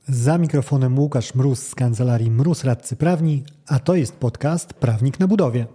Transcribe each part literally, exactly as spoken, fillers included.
Za mikrofonem Łukasz Mróz z kancelarii Mróz Radcy Prawni, a to jest podcast Prawnik na budowie.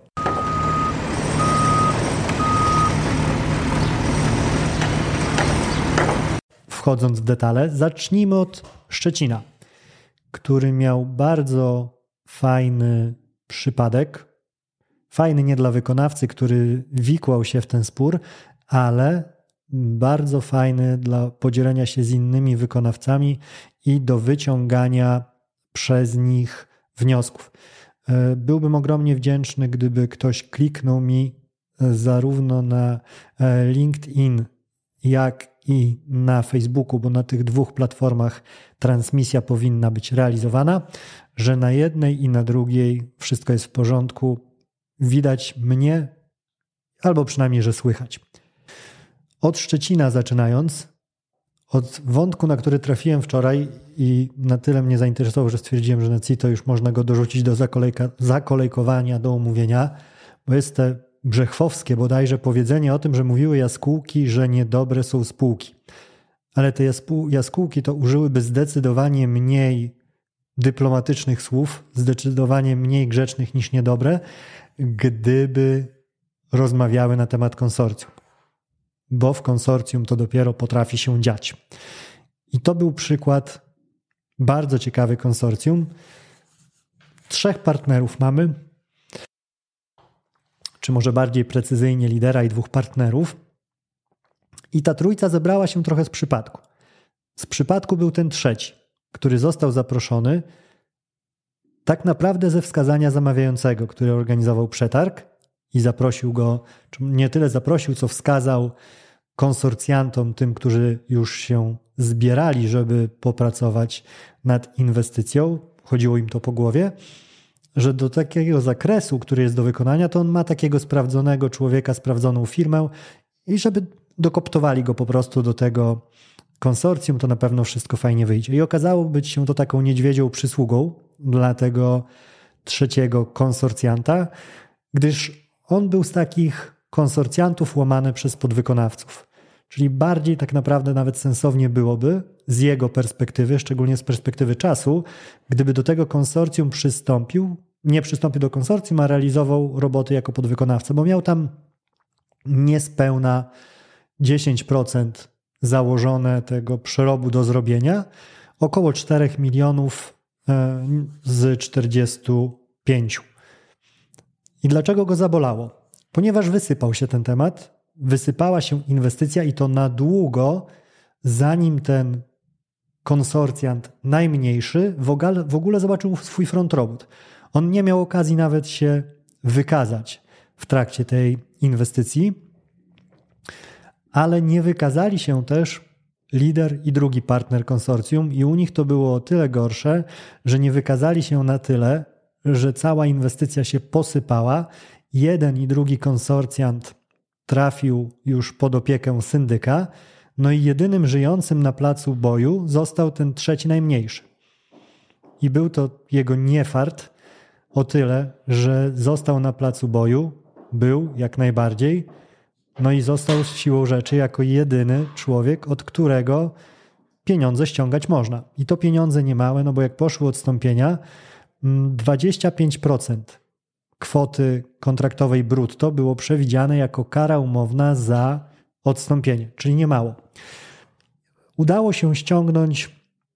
Wchodząc w detale, zacznijmy od Szczecina, który miał bardzo fajny przypadek. Fajny nie dla wykonawcy, który wikłał się w ten spór, ale bardzo fajny dla podzielenia się z innymi wykonawcami i do wyciągania przez nich wniosków. Byłbym ogromnie wdzięczny, gdyby ktoś kliknął mi zarówno na LinkedIn, jak i na Facebooku, bo na tych dwóch platformach transmisja powinna być realizowana, że na jednej i na drugiej wszystko jest w porządku. Widać mnie, albo przynajmniej, że słychać. Od Szczecina zaczynając, od wątku, na który trafiłem wczoraj i na tyle mnie zainteresował, że stwierdziłem, że na C I T O już można go dorzucić do zakolejka, zakolejkowania, do omówienia, bo jest te brzechwowskie bodajże powiedzenie o tym, że mówiły jaskółki, że niedobre są spółki. Ale te jaskółki to użyłyby zdecydowanie mniej dyplomatycznych słów, zdecydowanie mniej grzecznych niż niedobre, gdyby rozmawiały na temat konsorcjum. Bo w konsorcjum to dopiero potrafi się dziać. I to był przykład bardzo ciekawy konsorcjum. Trzech partnerów mamy, czy może bardziej precyzyjnie lidera i dwóch partnerów. I ta trójca zebrała się trochę z przypadku. Z przypadku był ten trzeci, który został zaproszony tak naprawdę ze wskazania zamawiającego, który organizował przetarg i zaprosił go, czy nie tyle zaprosił, co wskazał konsorcjantom, tym, którzy już się zbierali, żeby popracować nad inwestycją, chodziło im to po głowie, że do takiego zakresu, który jest do wykonania, to on ma takiego sprawdzonego człowieka, sprawdzoną firmę i żeby dokoptowali go po prostu do tego konsorcjum, to na pewno wszystko fajnie wyjdzie. I okazało być się to taką niedźwiedzią przysługą dla tego trzeciego konsorcjanta, gdyż on był z takich konsorcjantów łamany przez podwykonawców. Czyli bardziej tak naprawdę nawet sensownie byłoby z jego perspektywy, szczególnie z perspektywy czasu, gdyby do tego konsorcjum przystąpił, nie przystąpił do konsorcjum, a realizował roboty jako podwykonawca, bo miał tam niespełna dziesięć procent założone tego przerobu do zrobienia, około cztery milionów z czterdziestu pięciu. I dlaczego go zabolało? Ponieważ wysypał się ten temat, wysypała się inwestycja i to na długo, zanim ten konsorcjant najmniejszy w ogóle zobaczył swój front robót. On nie miał okazji nawet się wykazać w trakcie tej inwestycji, ale nie wykazali się też lider i drugi partner konsorcjum i u nich to było o tyle gorsze, że nie wykazali się na tyle, że cała inwestycja się posypała. Jeden i drugi konsorcjant trafił już pod opiekę syndyka, no i jedynym żyjącym na placu boju został ten trzeci najmniejszy. I był to jego niefart o tyle, że został na placu boju, był jak najbardziej, no i został siłą rzeczy jako jedyny człowiek, od którego pieniądze ściągać można. I to pieniądze niemałe, no bo jak poszły odstąpienia, dwadzieścia pięć procent kwoty kontraktowej brutto było przewidziane jako kara umowna za odstąpienie, czyli niemało. Udało się ściągnąć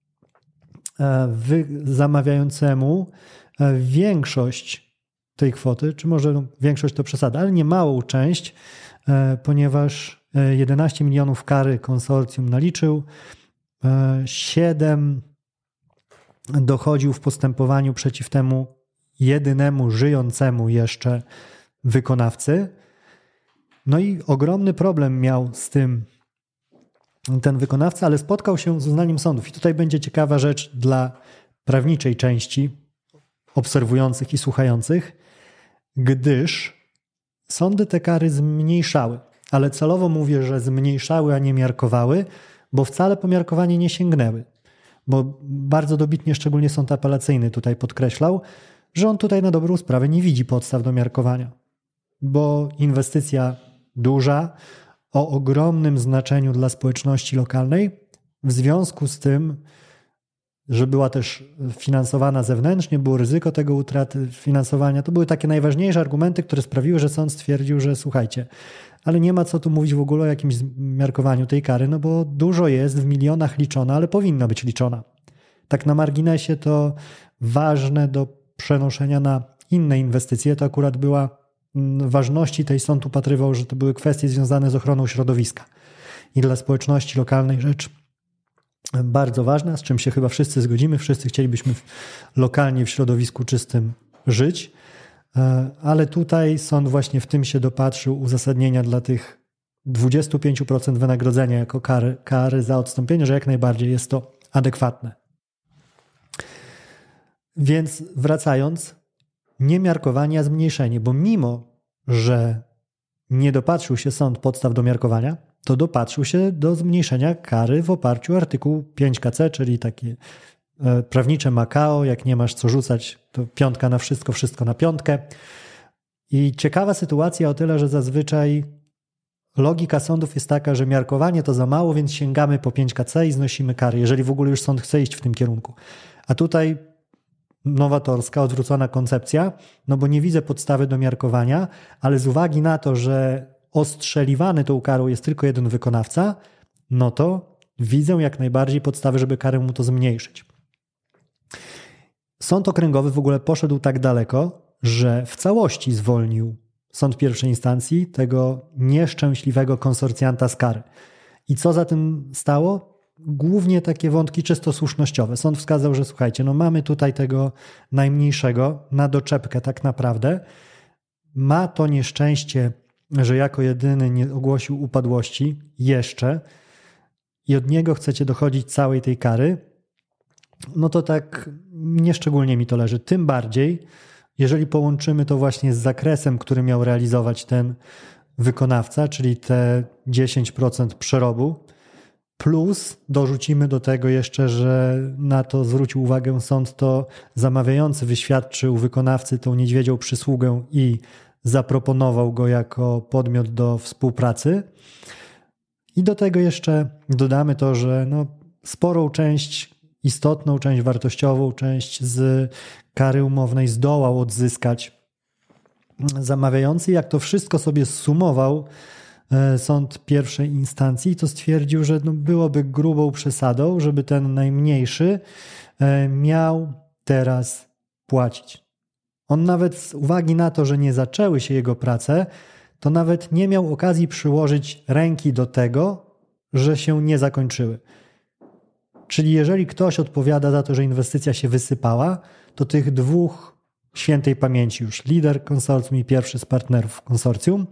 zamawiającemu większość tej kwoty, czy może no, większość to przesada, ale niemałą część, ponieważ jedenaście milionów kary konsorcjum naliczył, siedem dochodził w postępowaniu przeciw temu jedynemu żyjącemu jeszcze wykonawcy. No i ogromny problem miał z tym ten wykonawca, ale spotkał się z uznaniem sądów. I tutaj będzie ciekawa rzecz dla prawniczej części obserwujących i słuchających, gdyż sądy te kary zmniejszały. Ale celowo mówię, że zmniejszały, a nie miarkowały, bo wcale po miarkowanie nie sięgnęły. Bo bardzo dobitnie, szczególnie sąd apelacyjny tutaj podkreślał, że on tutaj na dobrą sprawę nie widzi podstaw do miarkowania. Bo inwestycja duża, o ogromnym znaczeniu dla społeczności lokalnej, w związku z tym że była też finansowana zewnętrznie, było ryzyko tego utraty finansowania. To były takie najważniejsze argumenty, które sprawiły, że sąd stwierdził, że słuchajcie, ale nie ma co tu mówić w ogóle o jakimś zmiarkowaniu tej kary, no bo dużo jest, w milionach liczona, ale powinna być liczona. Tak na marginesie to ważne do przenoszenia na inne inwestycje. To akurat była ważności tej sąd upatrywał, że to były kwestie związane z ochroną środowiska. I dla społeczności lokalnej rzecz bardzo ważna, z czym się chyba wszyscy zgodzimy. Wszyscy chcielibyśmy lokalnie w środowisku czystym żyć, ale tutaj sąd właśnie w tym się dopatrzył uzasadnienia dla tych dwadzieścia pięć procent wynagrodzenia jako kary, kary za odstąpienie, że jak najbardziej jest to adekwatne. Więc wracając, nie miarkowanie, a zmniejszenie, bo mimo, że nie dopatrzył się sąd podstaw do miarkowania, to dopatrzył się do zmniejszenia kary w oparciu o artykuł pięć K C, czyli takie prawnicze Makao, jak nie masz co rzucać, to piątka na wszystko, wszystko na piątkę. I ciekawa sytuacja o tyle, że zazwyczaj logika sądów jest taka, że miarkowanie to za mało, więc sięgamy po pięć K C i znosimy kary, jeżeli w ogóle już sąd chce iść w tym kierunku. A tutaj nowatorska, odwrócona koncepcja, no bo nie widzę podstawy do miarkowania, ale z uwagi na to, że ostrzeliwany tą karą jest tylko jeden wykonawca, no to widzę jak najbardziej podstawy, żeby karę mu to zmniejszyć. Sąd okręgowy w ogóle poszedł tak daleko, że w całości zwolnił sąd pierwszej instancji tego nieszczęśliwego konsorcjanta z kary. I co za tym stało? Głównie takie wątki czysto słusznościowe. Sąd wskazał, że słuchajcie, no mamy tutaj tego najmniejszego na doczepkę tak naprawdę. Ma to nieszczęście, że jako jedyny nie ogłosił upadłości jeszcze i od niego chcecie dochodzić całej tej kary, no to tak nieszczególnie mi to leży. Tym bardziej, jeżeli połączymy to właśnie z zakresem, który miał realizować ten wykonawca, czyli te dziesięć procent przerobu, plus dorzucimy do tego jeszcze, że na to zwrócił uwagę sąd, to zamawiający wyświadczył wykonawcy tą niedźwiedzią przysługę i zaproponował go jako podmiot do współpracy. I do tego jeszcze dodamy to, że no sporą część, istotną część wartościową, część z kary umownej zdołał odzyskać zamawiający. Jak to wszystko sobie zsumował sąd pierwszej instancji, to stwierdził, że no byłoby grubą przesadą, żeby ten najmniejszy miał teraz płacić. On nawet z uwagi na to, że nie zaczęły się jego prace, to nawet nie miał okazji przyłożyć ręki do tego, że się nie zakończyły. Czyli jeżeli ktoś odpowiada za to, że inwestycja się wysypała, to tych dwóch świętej pamięci już, lider konsorcjum i pierwszy z partnerów konsorcjum.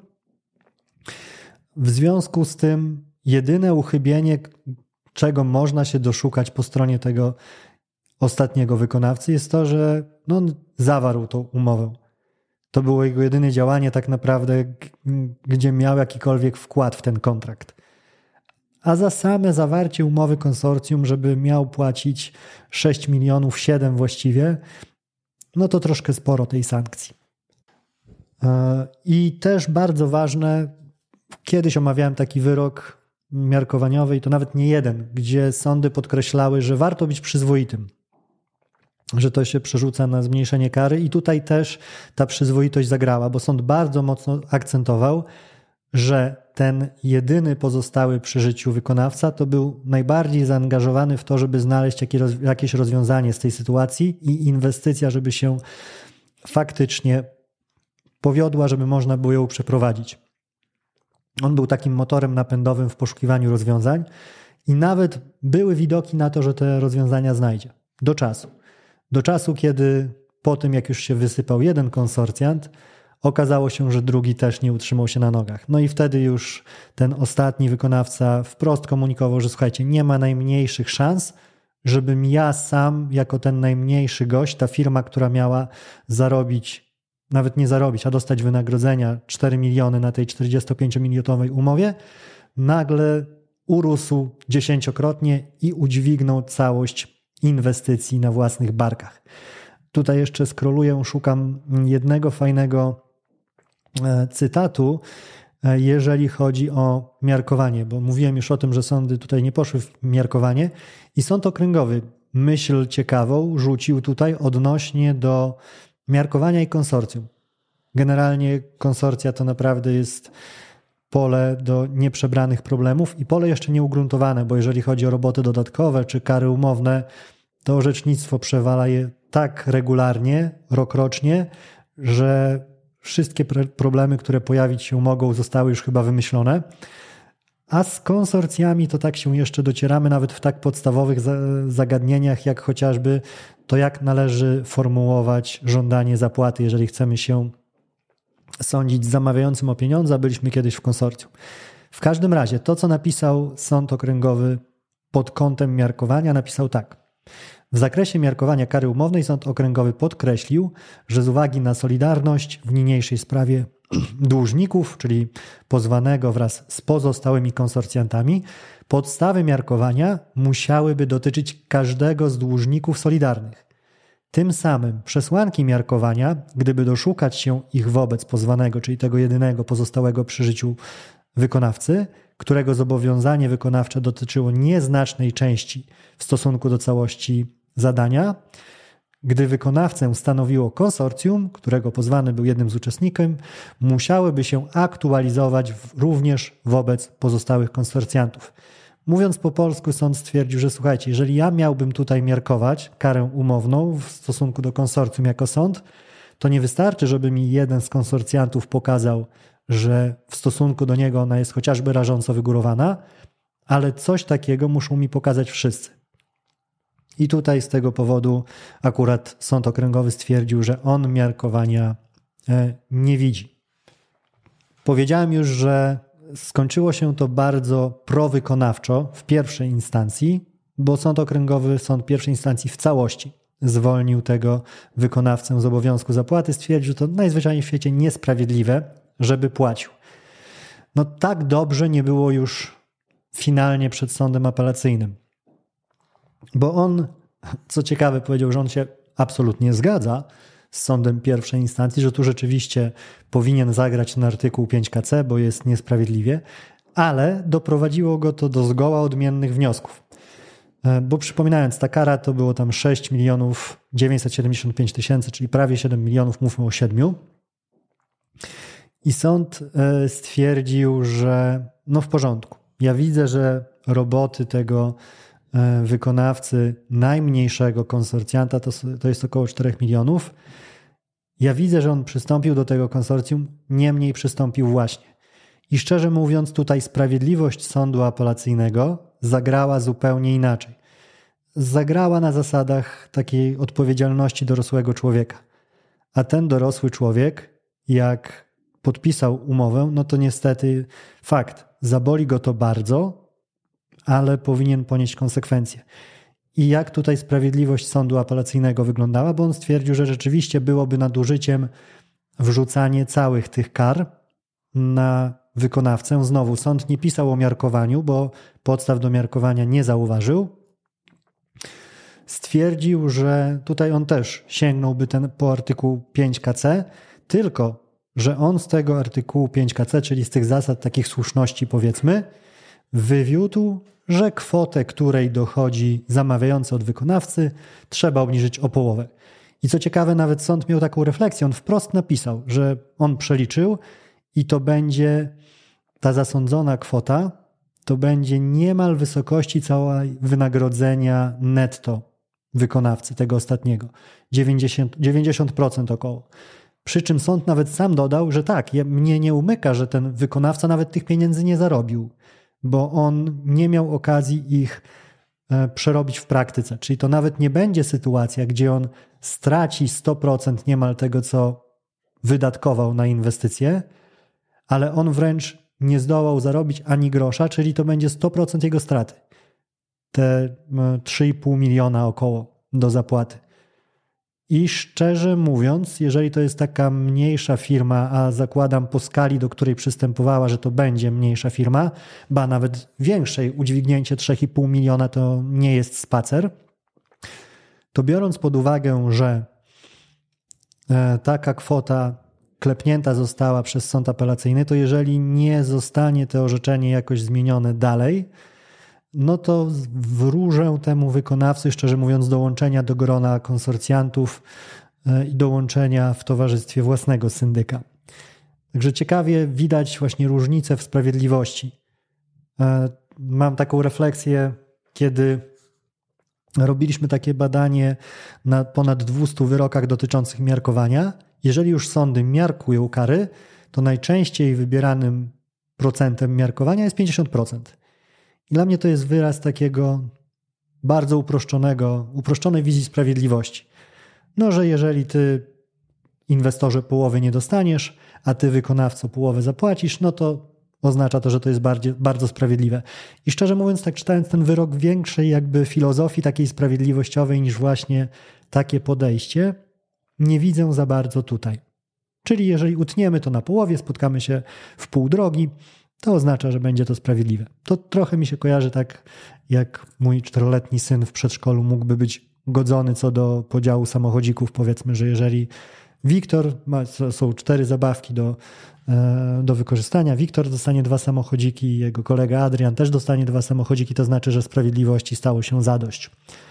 W związku z tym jedyne uchybienie, czego można się doszukać po stronie tego ostatniego wykonawcy, jest to, że no, on zawarł tą umowę. To było jego jedyne działanie tak naprawdę, gdzie miał jakikolwiek wkład w ten kontrakt. A za same zawarcie umowy konsorcjum, żeby miał płacić sześć milionów, siedem właściwie, no to troszkę sporo tej sankcji. I też bardzo ważne, kiedyś omawiałem taki wyrok miarkowaniowy i to nawet nie jeden, gdzie sądy podkreślały, że warto być przyzwoitym, że to się przerzuca na zmniejszenie kary i tutaj też ta przyzwoitość zagrała, bo sąd bardzo mocno akcentował, że ten jedyny pozostały przy życiu wykonawca to był najbardziej zaangażowany w to, żeby znaleźć jakieś rozwiązanie z tej sytuacji i inwestycja, żeby się faktycznie powiodła, żeby można było ją przeprowadzić. On był takim motorem napędowym w poszukiwaniu rozwiązań i nawet były widoki na to, że te rozwiązania znajdzie. Do czasu. Do czasu, kiedy po tym, jak już się wysypał jeden konsorcjant, okazało się, że drugi też nie utrzymał się na nogach. No i wtedy już ten ostatni wykonawca wprost komunikował, że słuchajcie, nie ma najmniejszych szans, żebym ja sam, jako ten najmniejszy gość, ta firma, która miała zarobić, nawet nie zarobić, a dostać wynagrodzenia cztery miliony na tej czterdziestopięciomilionowej umowie, nagle urósł dziesięciokrotnie i udźwignął całość inwestycji na własnych barkach. Tutaj jeszcze scrolluję, szukam jednego fajnego cytatu, jeżeli chodzi o miarkowanie, bo mówiłem już o tym, że sądy tutaj nie poszły w miarkowanie i sąd okręgowy myśl ciekawą rzucił tutaj odnośnie do miarkowania i konsorcjum. Generalnie konsorcja to naprawdę jest pole do nieprzebranych problemów i pole jeszcze nieugruntowane, bo jeżeli chodzi o roboty dodatkowe czy kary umowne, to orzecznictwo przewala je tak regularnie, rokrocznie, że wszystkie problemy, które pojawić się mogą, zostały już chyba wymyślone. A z konsorcjami to tak się jeszcze docieramy nawet w tak podstawowych zagadnieniach, jak chociażby to, jak należy formułować żądanie zapłaty, jeżeli chcemy się sądzić z zamawiającym o pieniądze, a byliśmy kiedyś w konsorcjum. W każdym razie to, co napisał Sąd Okręgowy pod kątem miarkowania, napisał tak. W zakresie miarkowania kary umownej Sąd Okręgowy podkreślił, że z uwagi na solidarność w niniejszej sprawie dłużników, czyli pozwanego wraz z pozostałymi konsorcjantami, podstawy miarkowania musiałyby dotyczyć każdego z dłużników solidarnych. Tym samym przesłanki miarkowania, gdyby doszukać się ich wobec pozwanego, czyli tego jedynego pozostałego przy życiu wykonawcy, którego zobowiązanie wykonawcze dotyczyło nieznacznej części w stosunku do całości zadania, gdy wykonawcę stanowiło konsorcjum, którego pozwany był jednym z uczestników, musiałyby się aktualizować również wobec pozostałych konsorcjantów. Mówiąc po polsku, sąd stwierdził, że słuchajcie, jeżeli ja miałbym tutaj miarkować karę umowną w stosunku do konsorcjum jako sąd, to nie wystarczy, żeby mi jeden z konsorcjantów pokazał, że w stosunku do niego ona jest chociażby rażąco wygórowana, ale coś takiego muszą mi pokazać wszyscy. I tutaj z tego powodu akurat Sąd Okręgowy stwierdził, że on miarkowania nie widzi. Powiedziałem już, że skończyło się to bardzo prowykonawczo w pierwszej instancji, bo Sąd Okręgowy, sąd pierwszej instancji w całości zwolnił tego wykonawcę z obowiązku zapłaty. Stwierdził, że to najzwyczajniej w świecie niesprawiedliwe, żeby płacił. No tak dobrze nie było już finalnie przed sądem apelacyjnym. Bo on, co ciekawe, powiedział, że on się absolutnie zgadza z sądem pierwszej instancji, że tu rzeczywiście powinien zagrać na artykuł pięć K C, bo jest niesprawiedliwie, ale doprowadziło go to do zgoła odmiennych wniosków. Bo przypominając, ta kara to było tam sześć milionów dziewięćset siedemdziesiąt pięć tysięcy, czyli prawie siedem milionów, mówmy o siedmiu. I sąd stwierdził, że no w porządku. Ja widzę, że roboty tego wykonawcy najmniejszego konsorcjanta to, to jest około czterech milionów. Ja widzę, że on przystąpił do tego konsorcjum, niemniej przystąpił właśnie. I szczerze mówiąc, tutaj sprawiedliwość sądu apelacyjnego zagrała zupełnie inaczej. Zagrała na zasadach takiej odpowiedzialności dorosłego człowieka. A ten dorosły człowiek, jak podpisał umowę, no to niestety fakt, zaboli go to bardzo, ale powinien ponieść konsekwencje. I jak tutaj sprawiedliwość sądu apelacyjnego wyglądała, bo on stwierdził, że rzeczywiście byłoby nadużyciem wrzucanie całych tych kar na wykonawcę. Znowu sąd nie pisał o miarkowaniu, bo podstaw do miarkowania nie zauważył. Stwierdził, że tutaj on też sięgnąłby ten po artykuł pięć K C, tylko że on z tego artykułu pięć K C, czyli z tych zasad takich słuszności powiedzmy, wywiódł, że kwotę, której dochodzi zamawiający od wykonawcy, trzeba obniżyć o połowę. I co ciekawe, nawet sąd miał taką refleksję, on wprost napisał, że on przeliczył i to będzie ta zasądzona kwota, to będzie niemal wysokości całej wynagrodzenia netto wykonawcy tego ostatniego. dziewięćdziesiąt, dziewięćdziesiąt procent około. Przy czym sąd nawet sam dodał, że tak, mnie nie umyka, że ten wykonawca nawet tych pieniędzy nie zarobił, bo on nie miał okazji ich przerobić w praktyce. Czyli to nawet nie będzie sytuacja, gdzie on straci sto procent niemal tego, co wydatkował na inwestycje, ale on wręcz nie zdołał zarobić ani grosza, czyli to będzie sto procent jego straty. Te trzy i pół miliona około do zapłaty. I szczerze mówiąc, jeżeli to jest taka mniejsza firma, a zakładam po skali, do której przystępowała, że to będzie mniejsza firma, ba nawet większej, udźwignięcie trzy i pół miliona to nie jest spacer, to biorąc pod uwagę, że taka kwota klepnięta została przez sąd apelacyjny, to jeżeli nie zostanie to orzeczenie jakoś zmienione dalej, no to wróżę temu wykonawcy, szczerze mówiąc, dołączenia do grona konsorcjantów i dołączenia w towarzystwie własnego syndyka. Także ciekawie widać właśnie różnicę w sprawiedliwości. Mam taką refleksję, kiedy robiliśmy takie badanie na ponad dwustu wyrokach dotyczących miarkowania. Jeżeli już sądy miarkują kary, to najczęściej wybieranym procentem miarkowania jest pięćdziesiąt procent. I dla mnie to jest wyraz takiego bardzo uproszczonego, uproszczonej wizji sprawiedliwości. No, że jeżeli ty, inwestorze, połowy nie dostaniesz, a ty, wykonawco, połowę zapłacisz, no to oznacza to, że to jest bardziej, bardzo sprawiedliwe. I szczerze mówiąc, tak czytając ten wyrok, większej jakby filozofii takiej sprawiedliwościowej niż właśnie takie podejście nie widzę za bardzo tutaj. Czyli jeżeli utniemy to na połowie, spotkamy się w pół drogi, to oznacza, że będzie to sprawiedliwe. To trochę mi się kojarzy tak, jak mój czteroletni syn w przedszkolu mógłby być godzony co do podziału samochodzików. Powiedzmy, że jeżeli Wiktor, ma, są cztery zabawki do, do wykorzystania, Wiktor dostanie dwa samochodziki, jego kolega Adrian też dostanie dwa samochodziki, to znaczy, że sprawiedliwości stało się zadość.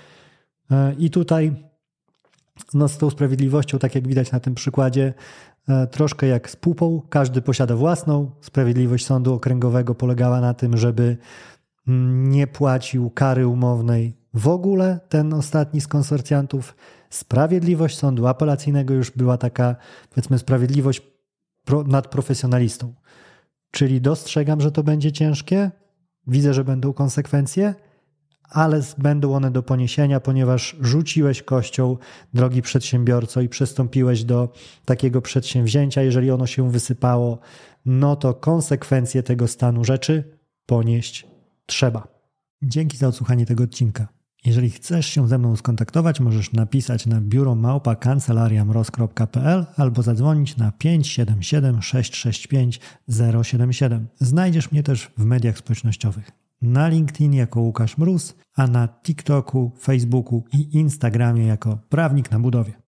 I tutaj no, z tą sprawiedliwością, tak jak widać na tym przykładzie, troszkę jak z pupą, każdy posiada własną. Sprawiedliwość sądu okręgowego polegała na tym, żeby nie płacił kary umownej w ogóle ten ostatni z konsorcjantów. Sprawiedliwość sądu apelacyjnego już była taka, powiedzmy, sprawiedliwość pro, nad profesjonalistą. Czyli dostrzegam, że to będzie ciężkie, widzę, że będą konsekwencje, ale będą one do poniesienia, ponieważ rzuciłeś kością, drogi przedsiębiorco, i przystąpiłeś do takiego przedsięwzięcia. Jeżeli ono się wysypało, no to konsekwencje tego stanu rzeczy ponieść trzeba. Dzięki za odsłuchanie tego odcinka. Jeżeli chcesz się ze mną skontaktować, możesz napisać na biuro małpa kancelaria mroz kropka p l albo zadzwonić na pięć siedem siedem sześć sześć pięć zero siedem siedem. Znajdziesz mnie też w mediach społecznościowych. Na LinkedIn jako Łukasz Mróz, a na TikToku, Facebooku i Instagramie jako Prawnik na Budowie.